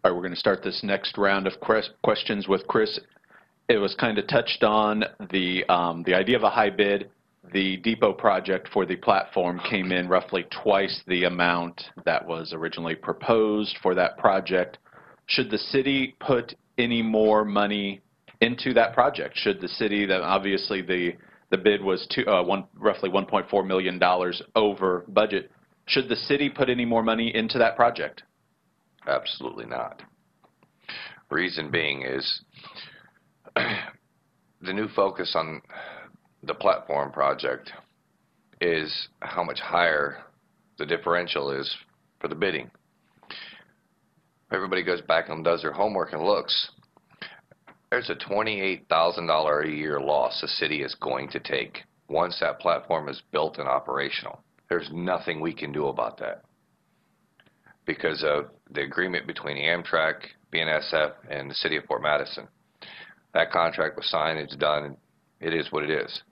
All right, we're going to start this next round of questions with Chris. It was kind of touched on the idea of a high bid. The depot project for the platform came in roughly twice the amount that was originally proposed for that project. Should the city put any more money into that project? Should the city, that obviously the bid was roughly $1.4 million over budget, should the city put any more money into that project? Absolutely not. Reason being is the new focus on the platform project is how much higher the differential is for the bidding. Everybody goes back and does their homework and looks. There's a $28,000 a year loss the city is going to take once that platform is built and operational. There's nothing we can do about that because of the agreement between Amtrak, BNSF, and the city of Fort Madison. That contract was signed, it's done, it is what it is.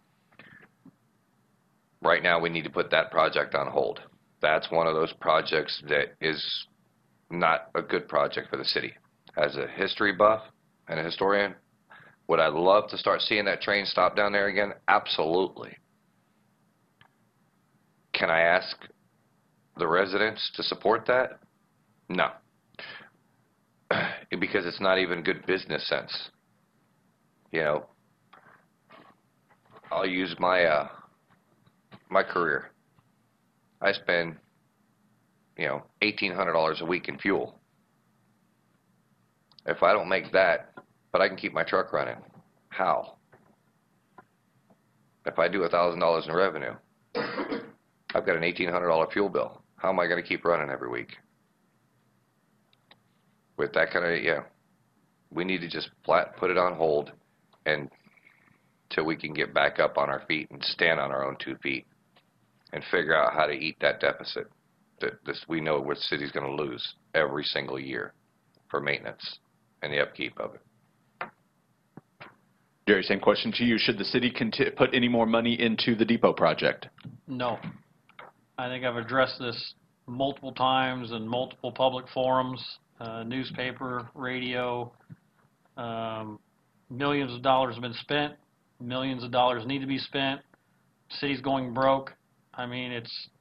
Right now we need to put that project on hold. That's one of those projects that is not a good project for the city. As a history buff and a historian, would I love to start seeing that train stop down there again? Absolutely. Can I ask the residents to support that? No. Because it's not even good business sense. You know, I'll use my my career. I spend, $1,800 a week in fuel. If I don't make that, but I can keep my truck running, how? If I do $1,000 in revenue, I've got an $1,800 fuel bill. How am I going to keep running every week? With that kind of, we need to just flat put it on hold until we can get back up on our feet and stand on our own 2 feet and figure out how to eat that deficit that we know what the city's going to lose every single year for maintenance and the upkeep of it. Jerry, same question to you. Should the city put any more money into the depot project? No. I think I've addressed this multiple times in multiple public forums, newspaper, radio. Millions of dollars have been spent. Millions of dollars need to be spent. City's going broke. I mean,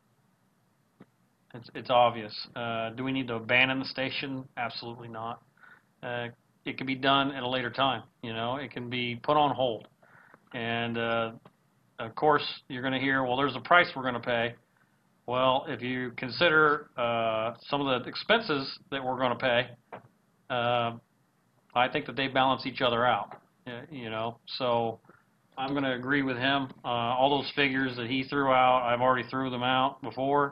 it's obvious. Do we need to abandon the station? Absolutely not. It can be done at a later time. It can be put on hold. And of course, you're going to hear, well, there's a price we're going to pay. Well, if you consider some of the expenses that we're going to pay, I think that they balance each other out. So I'm going to agree with him. All those figures that he threw out, I've already threw them out before.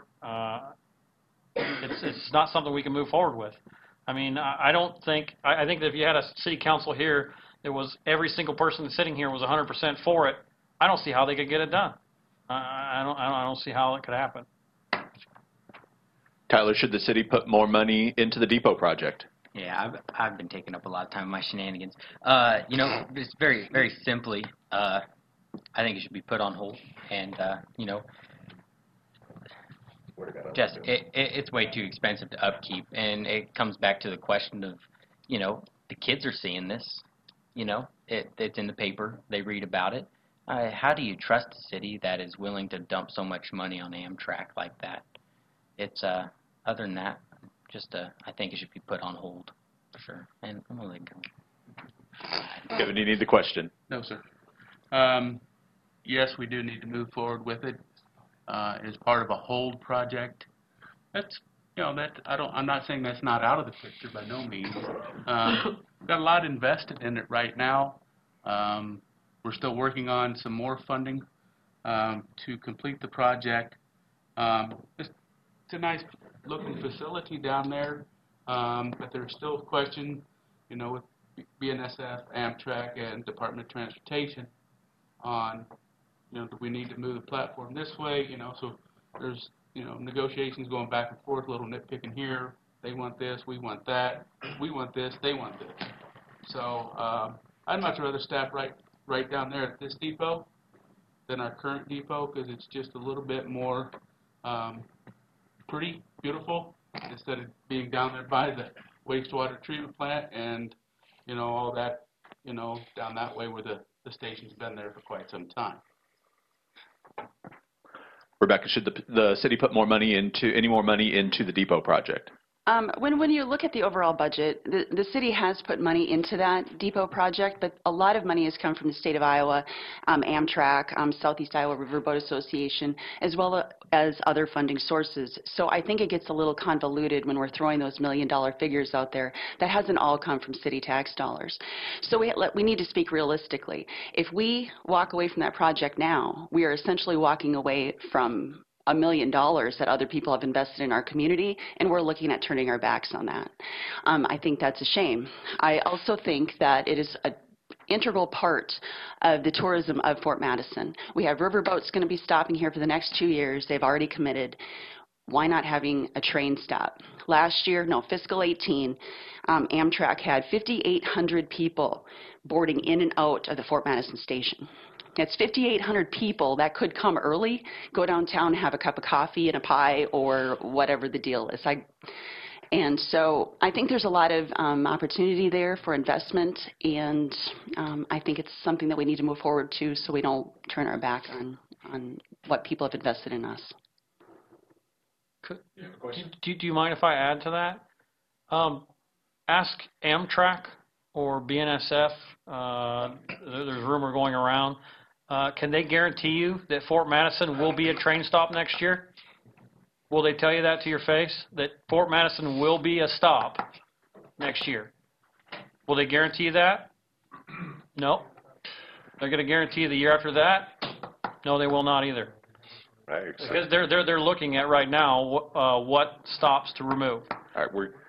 It's not something we can move forward with. I mean, I think that if you had a city council here that was every single person sitting here was 100% for it, I don't see how they could get it done. I don't see how it could happen. Tyler, should the city put more money into the depot project? Yeah, I've been taking up a lot of time with my shenanigans. Just very, very simply, I think it should be put on hold. And, just it's way too expensive to upkeep. And it comes back to the question of, the kids are seeing this. It's in the paper. They read about it. How do you trust a city that is willing to dump so much money on Amtrak like that? It's other than that, I think it should be put on hold for sure. And I'm gonna let go. Kevin, do you need the question? No, sir. Yes, we do need to move forward with it as part of a hold project. That's I'm not saying that's not out of the picture by no means. We've got a lot invested in it right now. We're still working on some more funding to complete the project. It's a nice looking facility down there, but there's still a question, with BNSF, Amtrak, and Department of Transportation on, do we need to move the platform this way? So there's, negotiations going back and forth, a little nitpicking here. They want this, we want that. We want this, they want this. So I'd much rather staff right down there at this depot than our current depot because it's just a little bit more pretty, beautiful, instead of being down there by the wastewater treatment plant and, all that, down that way where the station's been there for quite some time. Rebecca, should the city put any more money into the depot project? When you look at the overall budget, the city has put money into that depot project, but a lot of money has come from the state of Iowa, Amtrak, Southeast Iowa Riverboat Association, as well as other funding sources. So I think it gets a little convoluted when we're throwing those $1 million figures out there. That hasn't all come from city tax dollars. So we need to speak realistically. If we walk away from that project now, we are essentially walking away from $1 million that other people have invested in our community, and we're looking at turning our backs on that. I think that's a shame. I also think that it is an integral part of the tourism of Fort Madison. We have riverboats going to be stopping here for the next 2 years. They've already committed. Why not having a train stop? Last year, fiscal 18, Amtrak had 5,800 people boarding in and out of the Fort Madison station. That's 5,800 people that could come early, go downtown, have a cup of coffee and a pie or whatever the deal is. And so I think there's a lot of opportunity there for investment, and I think it's something that we need to move forward to so we don't turn our back on what people have invested in us. Do you mind if I add to that? Ask Amtrak or BNSF. There's rumor going around. Can they guarantee you that Fort Madison will be a train stop next year? Will they tell you that to your face, that Fort Madison will be a stop next year? Will they guarantee you that? No. They're going to guarantee you the year after that? No, they will not either. Right. Because they're looking at right now what stops to remove. All right,